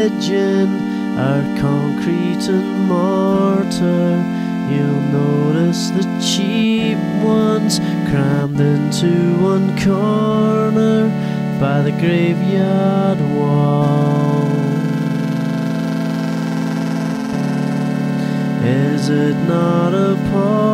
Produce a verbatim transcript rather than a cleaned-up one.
legend, our concrete and mortar. You'll notice the cheap ones crammed into one corner by the graveyard wall. Is it not appalling?